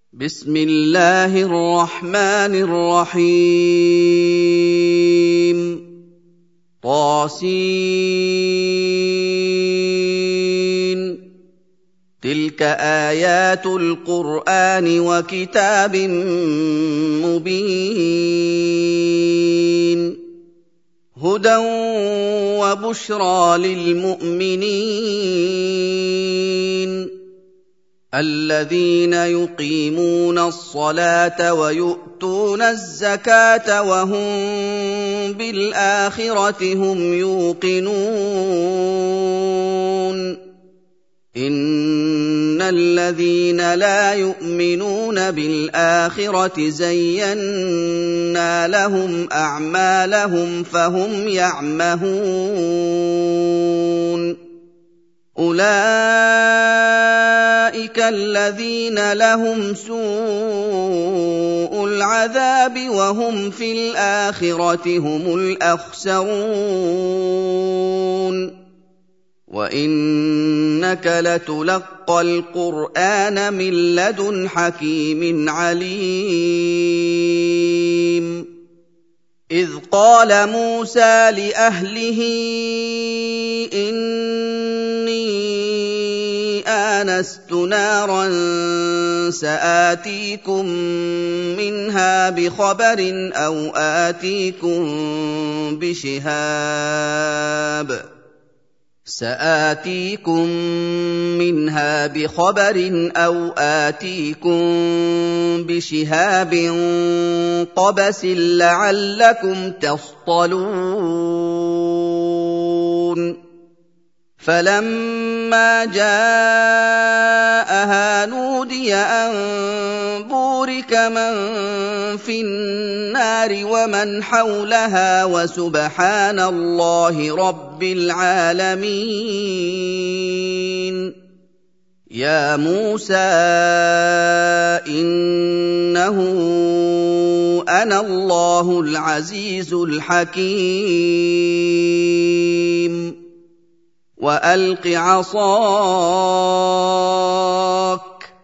بسم الله الرحمن الرحيم طاسين تلك آيات القرآن وكتاب مبين هدى وبشرى للمؤمنين الذين يقيمون الصلاة ويؤتون الزكاة وهم بالآخرة هم يوقنون إن الذين لا يؤمنون بالآخرة زينا لهم أعمالهم فهم يعمهون أولئك الذين لهم سوء العذاب وهم في الآخرة هم الأخسرون وإنك لتلقى القرآن من لدن حكيم عليم إذ قال موسى لأهله آنست نارا سآتيكم منها بخبر أو آتيكم بشهاب قبس لعلكم تصطلون فلما جاءها نودي أن بورك من في النار ومن حولها وسبحان الله رب العالمين يا موسى إنه أنا الله العزيز الحكيم وألق عصاك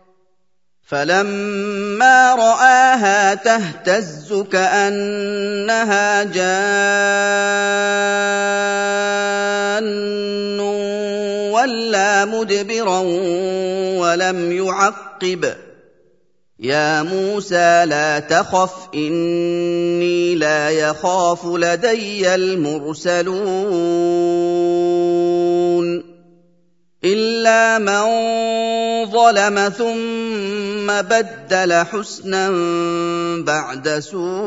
فلما رآها تهتز كأنها جان ولا مدبرا ولم يعقب يا موسى لا تخف إني لا يخاف لدي المرسلون إلا من ظلم ثم بدل حسنا بعد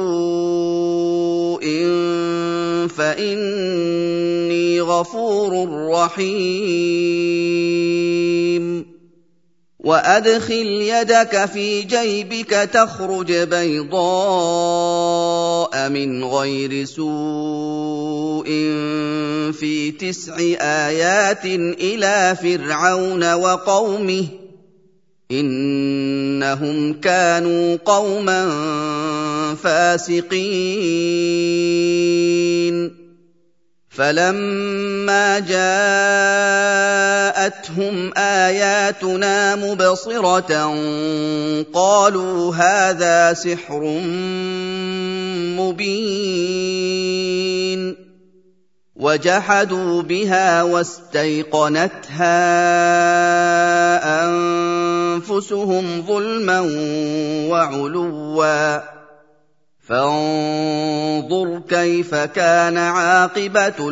سوء فإني غفور رحيم وأدخل يدك في جيبك تخرج بيضاء من غير سوء في 9 آيات إلى فرعون وقومه إنهم كانوا قوما فاسقين فلما جاءتهم آياتنا مبصرة قالوا هذا سحر مبين وجحدوا بها واستيقنتها أنفسهم ظلما وعلوا فانظر كيف كان عاقبة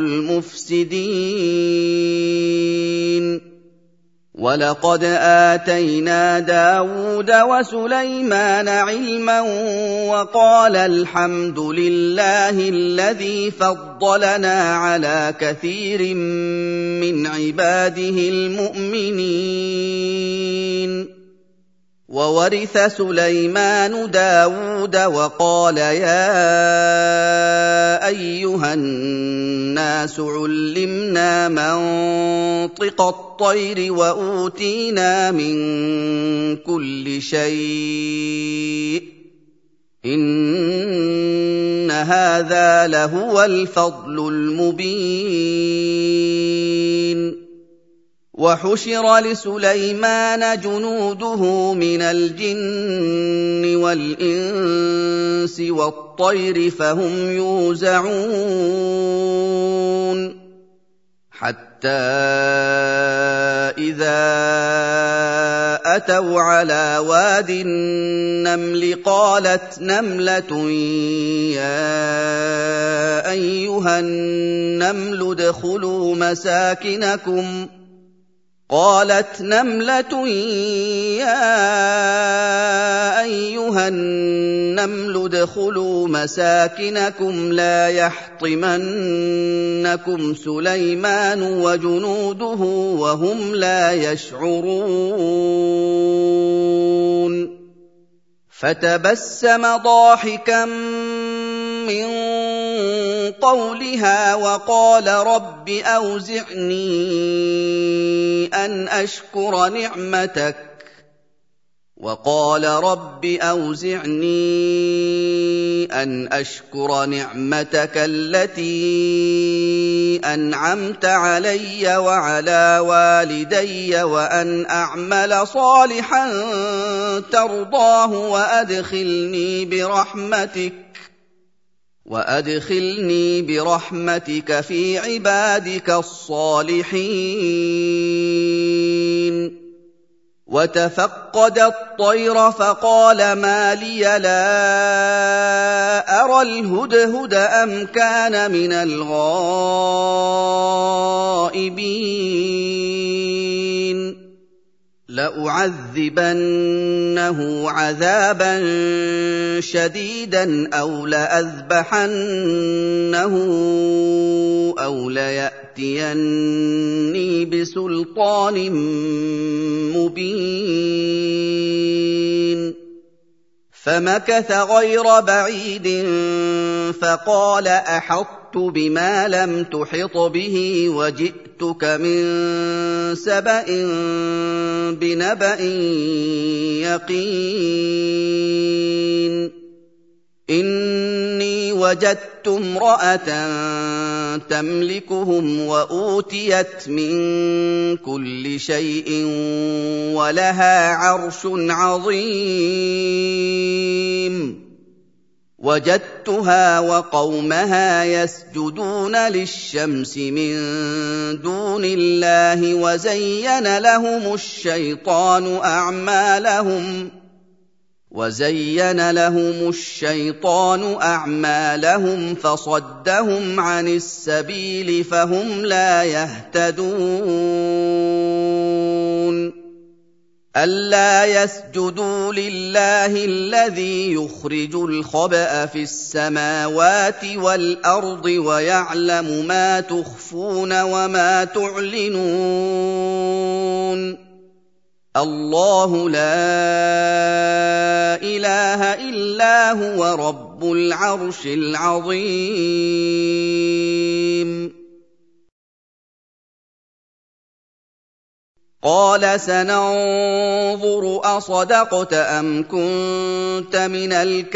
المفسدين ولقد آتينا داود وسليمان علما وقال الحمد لله الذي فضلنا على كثير من عباده المؤمنين وورث سليمان داود وقال يا أيها الناس علمنا منطق الطير وأوتينا من كل شيء إن هذا لهو الفضل المبين وحشر لسليمان جنوده من الجن والإنس والطير فهم يوزعون حتى إذا أتوا على واد النمل قالت نملة يا أيها النمل ادخلوا مساكنكم لا يحطمنكم سليمان وجنوده وهم لا يشعرون فتبسم ضاحكا من قولها وقال رب أوزعني أن أشكر نعمتك التي أنعمت علي وعلى والدي وأن أعمل صالحا ترضاه وأدخلني برحمتك في عبادك الصالحين وتفقد الطير فقال ما لي لا أرى الهدهد أم كان من الغائبين لأعذبنه عذابا شديدا أو لأذبحنه أو ليأتيني بسلطان مبين فمكث غير بعيد فقال أحطت بما لم تحط به وجئتك من سبأ بنبأ يقين إني وجدت امرأة تملكهم وأوتيت من كل شيء ولها عرش عظيم وجدتها وقومها يسجدون للشمس من دون الله وزين لهم الشيطان أعمالهم فصدهم عن السبيل فهم لا يهتدون ألا يسجدوا لله الذي يخرج الخبأ في السماوات والأرض ويعلم ما تخفون وما تعلنون الله لا إله إلا هو رب العرش العظيم قال سننظر أصدقت أم كنت من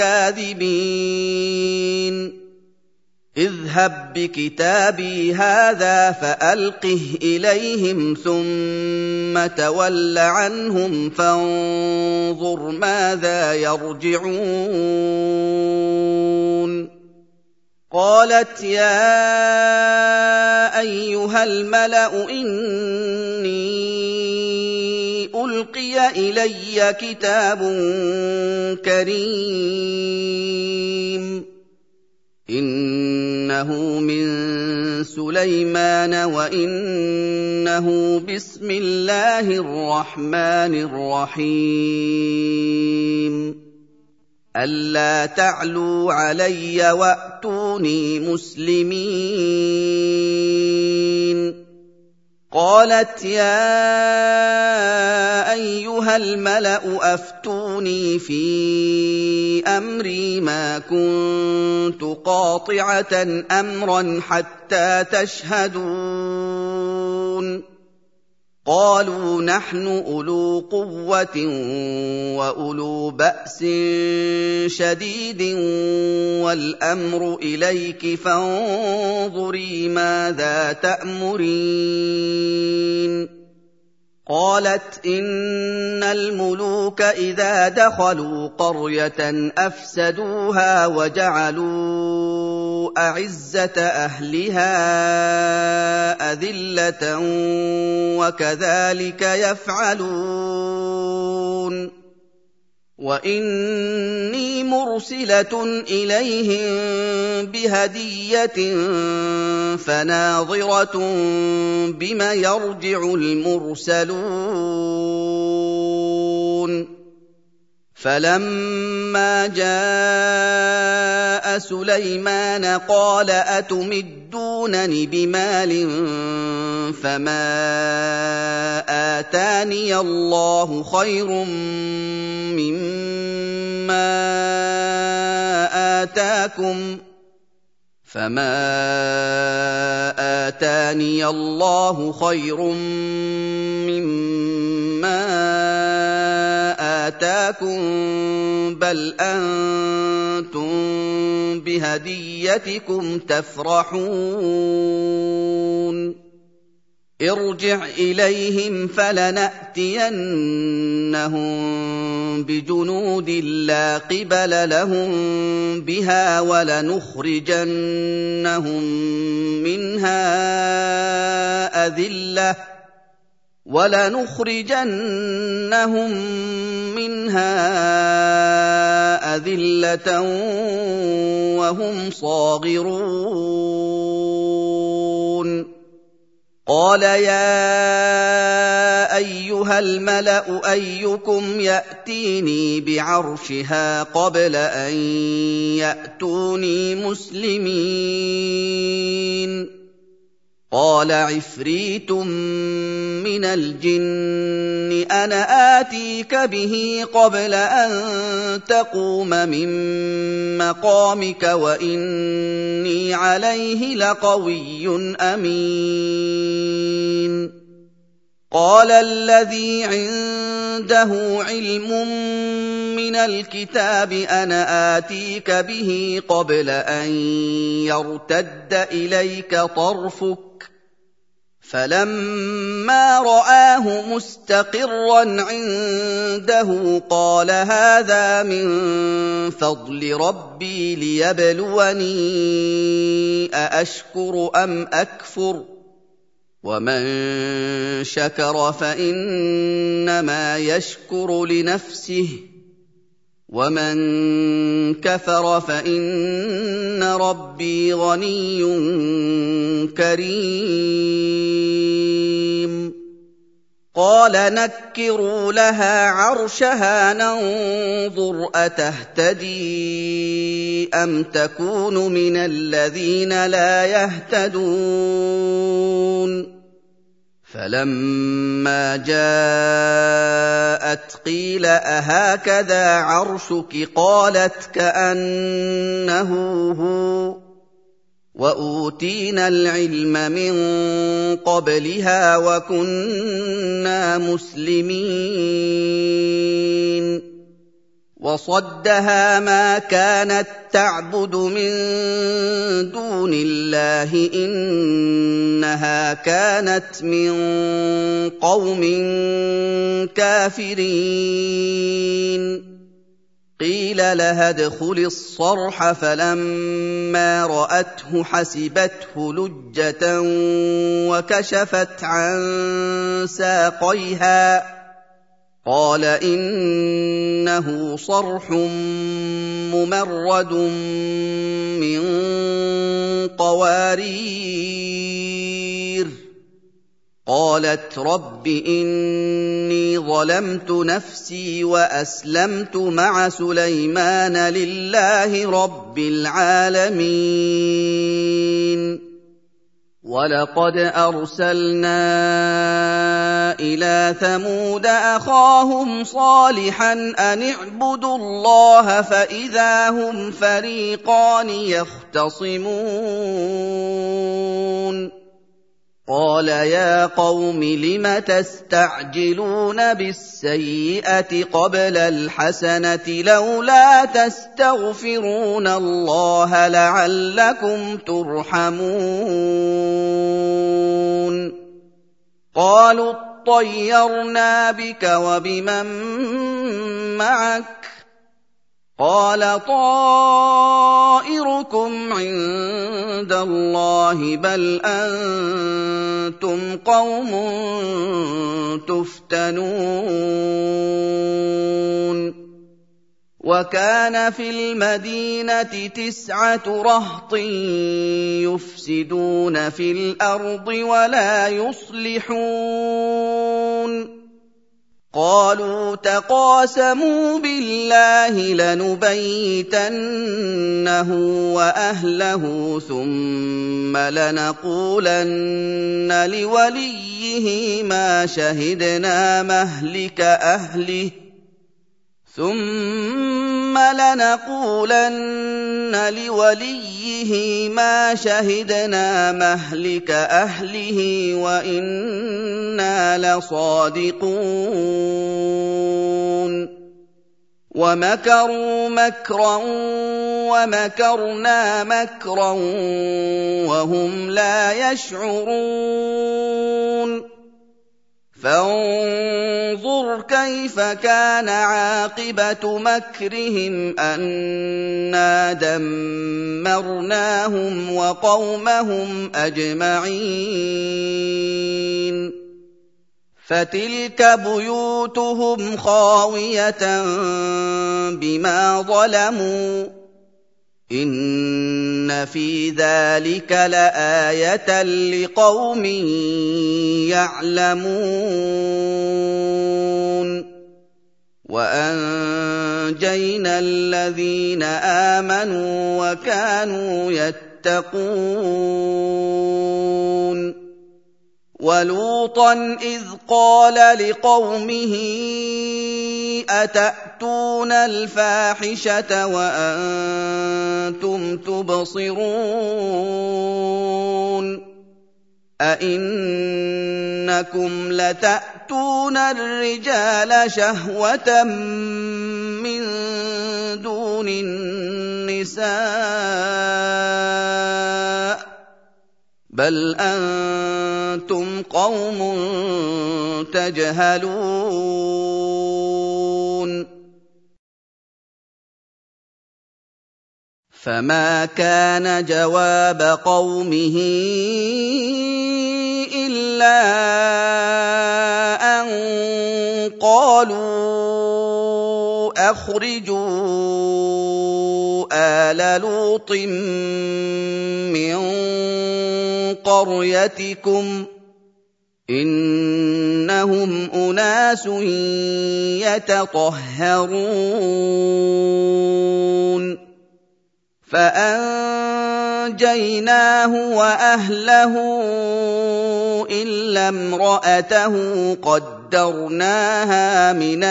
الكاذبين اذهب بكتابي هذا فألقه إليهم ثم تول عنهم فانظر ماذا يرجعون قالت يا أيها الملأ إني ألقي إلي كتاب كريم إنه من سليمان وإنه بسم الله الرحمن الرحيم ألا تعلوا علي وأتوني مسلمين قالت يا أيها الملأ أفتوني في أمري ما كنت قاطعة أمرا حتى تشهدون قالوا نحن أولو قوة وأولو بأس شديد والأمر إليك فانظري ماذا تأمرين قالت إن الملوك إذا دخلوا قرية أفسدوها وجعلوا أعزة أهلها أذلة وكذلك يفعلون وإني مرسلة إليهم بهدية فناظرة بم يرجع المرسلون فلما جاء سليمان قال أتمدونني بمال فما آتاني الله خير مما آتاكم بل أنتم بهديتكم تفرحون ارجع إليهم فلنأتينهم بجنود لا قبل لهم بها ولنخرجنهم منها أذلة وهم صاغرون قال يا أيها الملأ أيكم يأتيني بعرشها قبل أن يأتوني مسلمين قال عفريت من الجن أنا آتيك به قبل أن تقوم من مقامك وإني عليه لقوي أمين قال الذي عنده علم من الكتاب أنا آتيك به قبل أن يرتد إليك طرفك فلما رآه مستقرا عنده قال هذا من فضل ربي ليبلوني أأشكر أم أكفر ومن شكر فإنما يشكر لنفسه ومن كفر فإن ربي غني كريم قال نكروا لها عرشها ننظر أتهتدي أم تكون من الذين لا يهتدون فلما جاءت قيل أهكذا عرشك قالت كأنه هو وأوتينا العلم من قبلها وكنا مسلمين وصدها ما كانت تعبد من دون الله إنها كانت من قوم كافرين قيل لها ادخلي الصرح فلما رأته حسبته لجة وكشفت عن ساقيها قال إنه صرح ممرد من قوارير قالت رب إني ظلمت نفسي وأسلمت مع سليمان لله رب العالمين ولقد أرسلنا إلى ثمود أخاهم صالحا أن اعبدوا الله فإذا هم فريقان يختصمون قال يا قوم لم تستعجلون بالسيئة قبل الحسنة لولا تستغفرون الله لعلكم ترحمون قالوا طَيَّرْنَا بِكَ وَبِمَن مَّعَكَ ۚ قَالَ طَائِرُكُمْ عِندَ اللَّهِ ۖ بَلْ أَنتُمْ قَوْمٌ تُفْتَنُونَ وَكَانَ فِي الْمَدِينَةِ 9 رَهْطٍ يُفْسِدُونَ فِي الْأَرْضِ وَلَا يُصْلِحُونَ قَالُوا تَقَاسَمُوا بِاللَّهِ لَنُبَيِّتَنَّهُ وَأَهْلَهُ ثُمَّ لَنَقُولَنَّ لِوَلِيِّهِ مَا شَهِدْنَا مَهْلِكَ أَهْلِهِ وَإِنَّا لَصَادِقُونَ وَمَكَرُوا مَكْرًا وَمَكَرْنَا مَكْرًا وَهُمْ لَا يَشْعُرُونَ فَانظُرْ كَيْفَ كَانَ عَاقِبَةُ مَكْرِهِمْ أَنَّا دَمَّرْنَاهُمْ وَقَوْمَهُمْ أَجْمَعِينَ فَتِلْكَ بُيُوتُهُمْ خَاوِيَةً بِمَا ظَلَمُوا ۗ إِنَّ فِي ذَٰلِكَ لَآيَةً لِّقَوْمٍ يَعْلَمُونَ وَأَنجَيْنَا الَّذِينَ آمَنُوا وَكَانُوا يَتَّقُونَ وَلُوطًا إِذْ قَالَ لِقَوْمِهِ أَتَأْتُونَ الْفَاحِشَةَ وَأَنتُمْ تُبْصِرُونَ أَئِنَّكُمْ لَتَأْتُونَ الرِّجَالَ شَهْوَةً مِّن دُونِ النِّسَاءِ ۚ بَلْ أَنتُمْ قَوْمٌ تَجْهَلُونَ فَمَا كَانَ جَوَابَ قَوْمِهِ إِلَّا أَن قَالُوا أَخْرِجُوا آلَ لُوطٍ مِّن قَرْيَتِكُمْ ۖ إِنَّهُمْ أُنَاسٌ يَتَطَهَّرُونَ فَأَنجَيْنَاهُ وَأَهْلَهُ إِلَّا امْرَأَتَهُ قَدَّرْنَاهَا مِنَ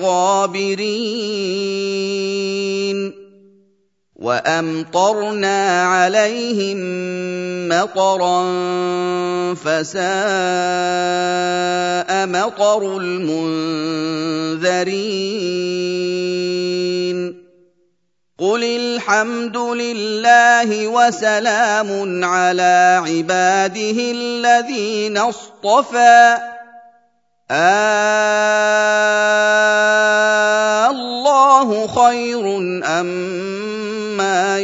الْغَابِرِينَ وَأَمْطَرْنَا عَلَيْهِم مَّطَرًا فَسَاءَ مَطَرُ الْمُنذَرِينَ قُلِ الْحَمْدُ لِلَّهِ وَسَلَامٌ عَلَىٰ عِبَادِهِ الَّذِينَ اصْطَفَىٰ اللَّهُ خَيْرٌ أَمَّا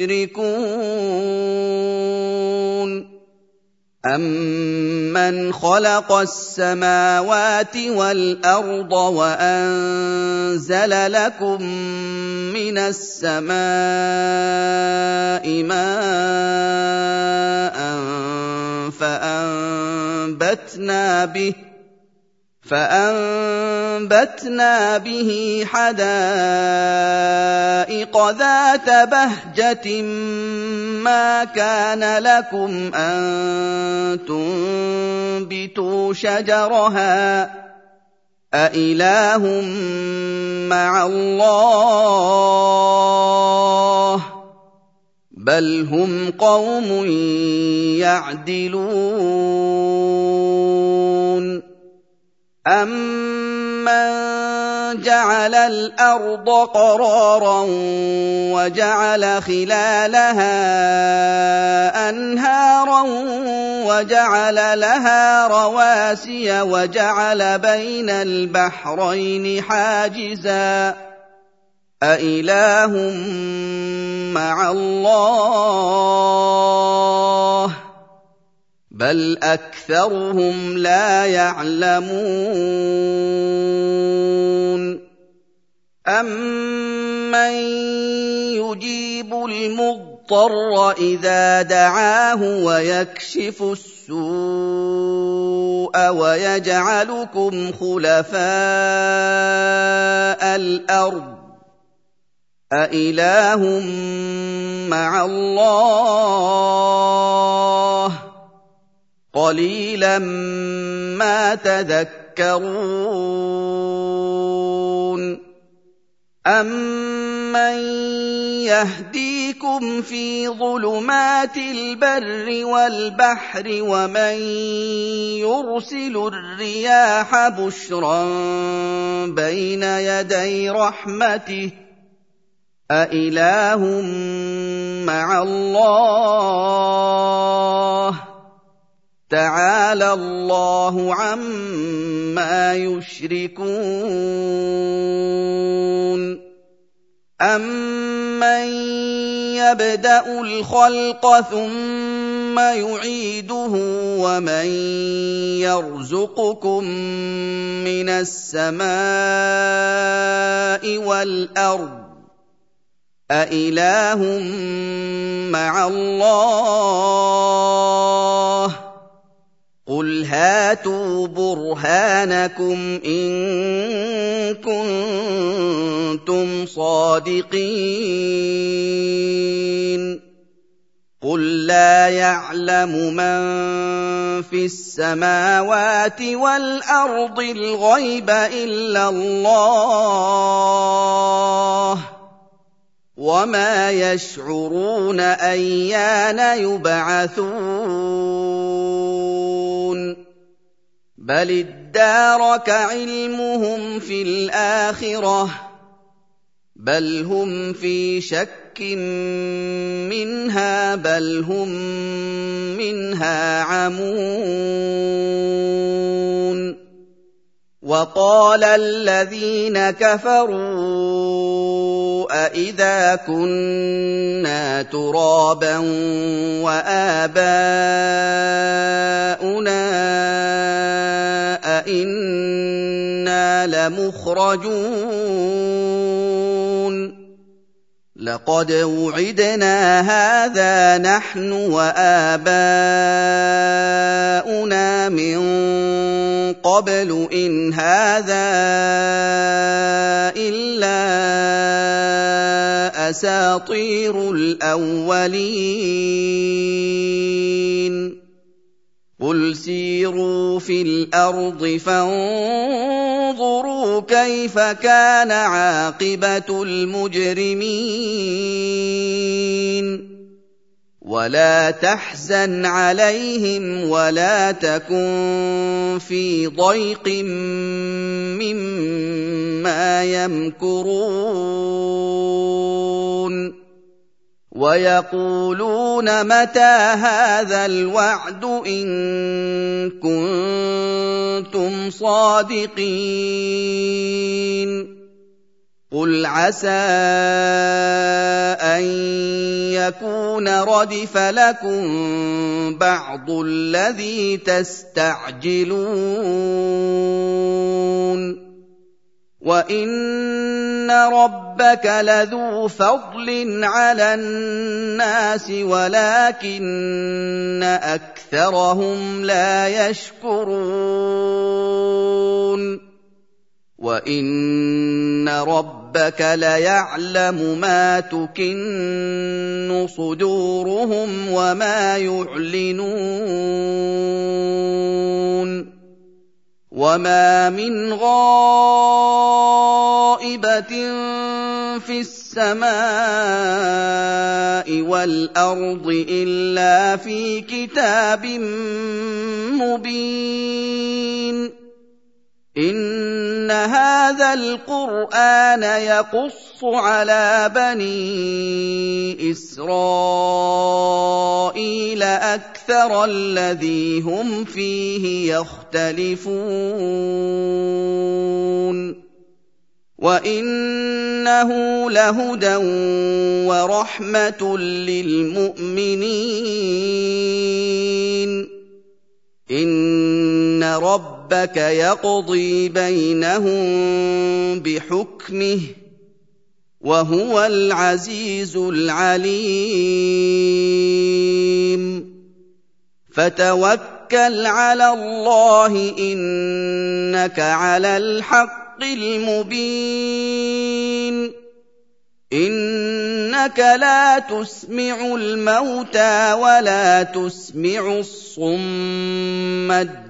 يُشْرِكُونَ أَمَّنْ خَلَقَ السَّمَاوَاتِ وَالْأَرْضَ وَأَنزَلَ لَكُم مِّنَ السَّمَاءِ مَاءً فَأَنبَتْنَا بِهِ حَدَائِقَ ذَاتَ بَهْجَةٍ مَّا كَانَ لَكُمْ أَن تُنبِتُوا شَجَرَهَا ۗ أَإِلَٰهٌ مَّعَ اللَّهِ ۚ بَلْ هُمْ قَوْمٌ يَعْدِلُونَ أَمَّن جعل الأرض قرارا وجعل خلالها أنهارا وجعل لها رواسي وجعل بين البحرين حاجزا أإله مع الله بل أكثرهم لا يعلمون أمن يجيب المضطر إذا دعاه ويكشف السوء ويجعلكم خلفاء الأرض أإله مع الله قليلا ما تذكرون أمن يهديكم في ظلمات البر والبحر ومن يرسل الرياح بشرا بين يدي رحمته أإله مع الله تعالى الله عما يشركون أمن يبدأ الخلق ثم يعيده ومن يرزقكم من السماء والأرض أإله مع الله قل هاتوا برهانكم إن كنتم صادقين قل لا يعلم من في السماوات والأرض الغيب إلا الله وما يشعرون أيان يبعثون بل ادارك علمهم في الآخرة بل هم في شك منها بل هم منها عمون وقال الذين كفروا أإذا كنا ترابا وآباؤنا أإنا لمخرجون لقد وعدنا هذا نحن وآباؤنا من قبل إن هذا إلا أساطير الأولين قل سيروا في الأرض فانظروا كيف كان عاقبة المجرمين ولا تحزن عليهم ولا تكن في ضيق مما يمكرون ويقولون متى هذا الوعد إن كنتم صادقين قل عسى أن يكون ردف لكم بعض الذي تستعجلون وإن ربك لذو فضل على الناس ولكن أكثرهم لا يشكرون وإن ربك ليعلم ما تكن صدورهم وما يعلنون وما من غائبة في السماء والأرض إلا في كتاب مبين إِنَّ هَٰذَا الْقُرْآنَ يَقُصُّ عَلَىٰ بَنِي إِسْرَائِيلَ أَكْثَرَ الَّذِي هُمْ فِيهِ يَخْتَلِفُونَ وَإِنَّهُ لَهُدًى وَرَحْمَةٌ لِّلْمُؤْمِنِينَ إِنَّ رَبَّكَ يَقْضِي بَيْنَهُم بِحُكْمِهِ وَهُوَ الْعَزِيزُ الْعَلِيمُ فَتَوَكَّلْ عَلَى اللَّهِ إِنَّكَ عَلَى الْحَقِّ الْمُبِينِ إِنَّكَ لَا تُسْمِعُ الْمَوْتَىٰ وَلَا تُسْمِعُ الصُّمَّ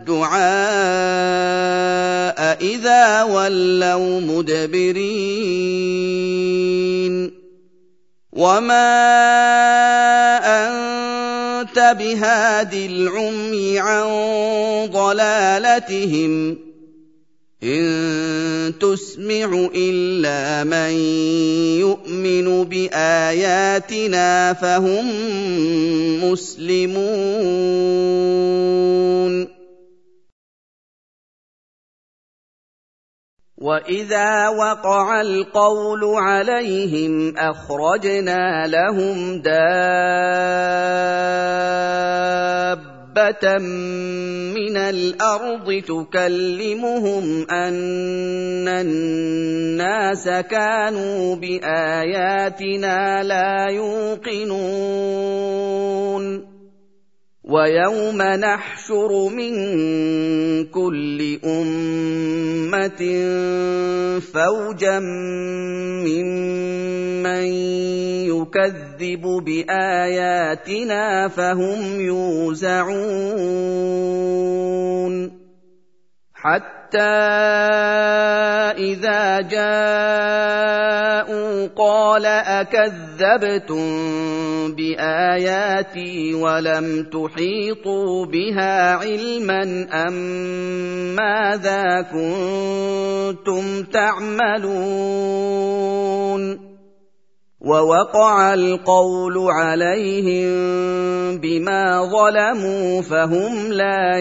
الدُّعَاءَ إِذَا وَلَّوْا مُدْبِرِينَ وَمَا أَنتَ بِهَادِ الْعُمْيِ عَن ضَلَالَتِهِمْ ۖ إِن تُسْمِعُ إِلَّا مَن يُؤْمِنُ بِآيَاتِنَا فَهُم مُّسْلِمُونَ وَإِذَا وَقَعَ الْقَوْلُ عَلَيْهِمْ أَخْرَجْنَا لَهُمْ دَابَّةً مِّنَ الْأَرْضِ تُكَلِّمُهُمْ أَنَّ النَّاسَ كَانُوا بِآيَاتِنَا لَا يُوقِنُونَ وَيَوْمَ نَحْشُرُ مِن كُلِّ أُمَّةٍ فَوْجًا مِّمَّن يُكَذِّبُ بِآيَاتِنَا فَهُمْ يُوزَعُونَ حَتَّىٰ إِذَا جَاءُوا قَالَ أَكَذَّبْتُم بِآيَاتِي وَلَمْ تُحِيطُوا بِهَا عِلْمًا ماذا كُنتُمْ تَعْمَلُونَ وَوَقَعَ الْقَوْلُ عَلَيْهِم بِمَا ظَلَمُوا فَهُمْ لَا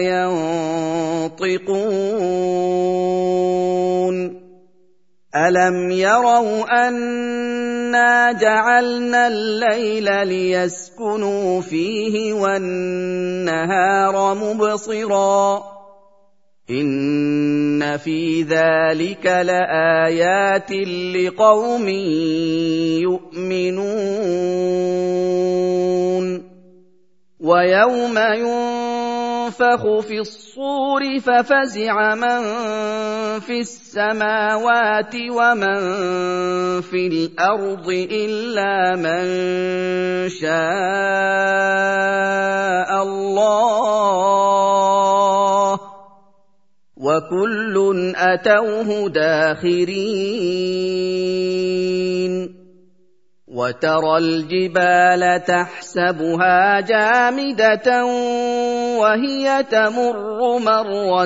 يَنطِقُونَ أَلَمْ يَرَوْا أَنَّا جَعَلْنَا اللَّيْلَ لِيَسْكُنُوا فِيهِ وَالنَّهَارَ مُبْصِرًا إِنَّ فِي ذَلِكَ لَآيَاتٍ لِقَوْمٍ يُؤْمِنُونَ وَيَوْمَ يُنفَخُ فِي الصُّورِ فَفَزِعَ مَن فِي السَّمَاوَاتِ وَمَن فِي الْأَرْضِ إِلَّا مَن شَاءَ اللَّهُ وَكُلٌّ أَتَوْهُ دَاخِرِينَ وَتَرَى الْجِبَالَ تَحْسَبُهَا جَامِدَةً وَهِيَ تَمُرُّ مَرَّ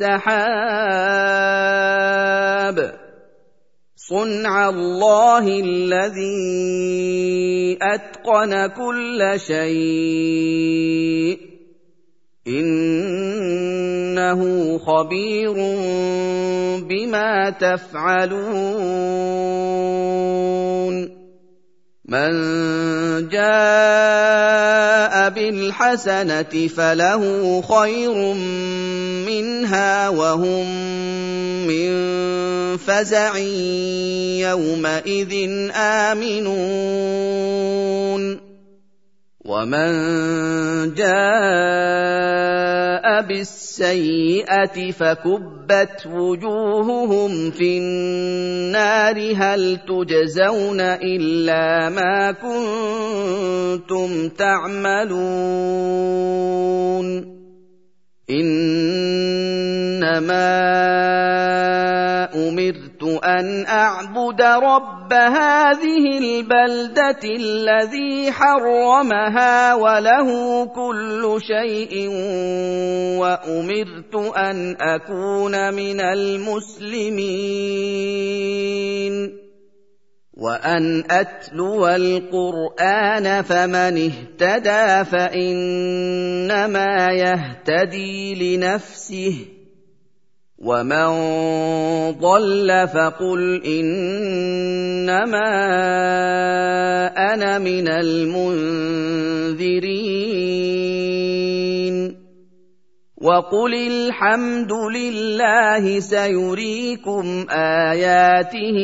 السَّحَابِ صُنْعَ اللَّهِ الَّذِي أَتْقَنَ كُلَّ شَيْءٍ إِنَّهُ خَبِيرٌ بِمَا تَفْعَلُونَ مَن جَاءَ بِالْحَسَنَةِ فَلَهُ خَيْرٌ مِّنْهَا وَهُم مِّن فَزَعٍ يَوْمَئِذٍ آمِنُونَ وَمَن جَاءَ بِالسَّيِّئَةِ فَكُبَّتْ وُجُوهُهُمْ فِي النَّارِ هَلْ تُجْزَوْنَ إِلَّا مَا كُنتُمْ تَعْمَلُونَ إِنَّمَا أُمِرْتُ أن أعبد رب هذه البلدة الذي حرمها وله كل شيء وأمرت أن أكون من المسلمين وأن أتلو القرآن فمن اهتدى فإنما يهتدي لنفسه ومن ضل فقل إنما أنا من المنذرين وقل الحمد لله سيريكم آياته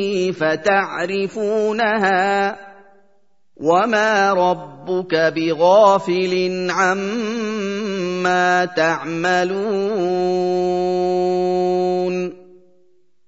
فتعرفونها وما ربك بغافل عما تعملون